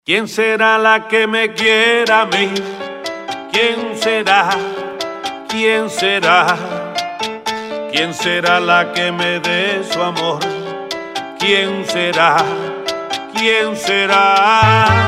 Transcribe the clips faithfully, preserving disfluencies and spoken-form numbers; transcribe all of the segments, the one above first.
¿Quién será la que me quiera a mí? ¿Quién será? ¿Quién será? ¿Quién será la que me dé su amor? ¿Quién será? ¿Quién será?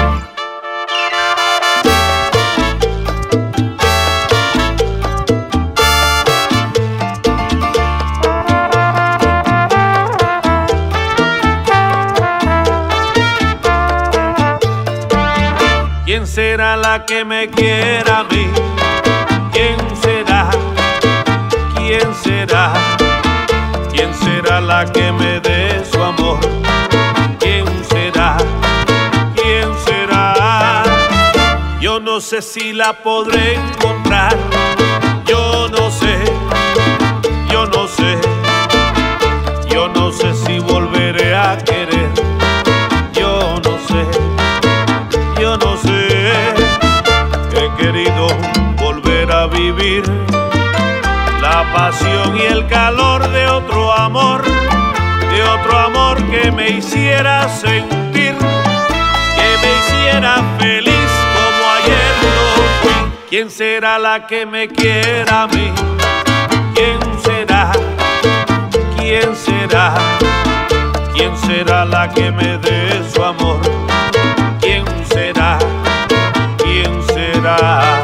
¿Quién será la que me quiera a mí? ¿Quién será? ¿Quién será? ¿Quién será la que me dé su amor? ¿Quién será? ¿Quién será? Yo no sé si la podré encontrar. Yo no sé, yo no sé. Yo no sé si volveré a querer. Yo no sé, yo no sé. He querido volver a vivir la pasión y el calor de otro amor, de otro amor que me hiciera sentir, que me hiciera feliz como ayer lo fui. ¿Quién será la que me quiera a mí? ¿Quién será? ¿Quién será? ¿Quién será la que me dé su amor? ¿Quién será? ¿Quién será?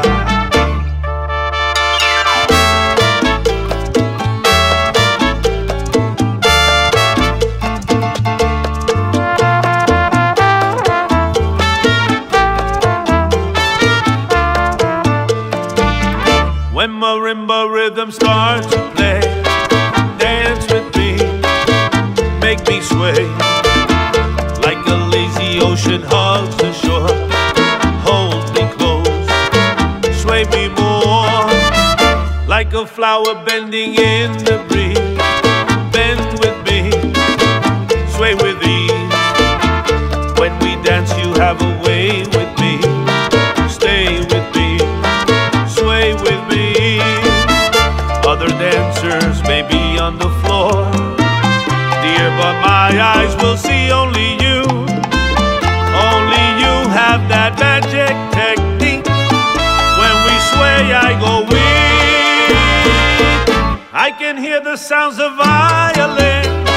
When marimba rhythm starts to play, dance with me, make me sway, like a lazy ocean hugs the shore. Hold me close, sway me more, like a flower bending in the breeze. Bend with me, sway with ease. When we dance you have a way with me. Stay with me, sway with me. Other dancers may be on the floor, dear, but my eyes will see only you. Only you have that magic technique. When we sway, I go weak. I can hear the sounds of violin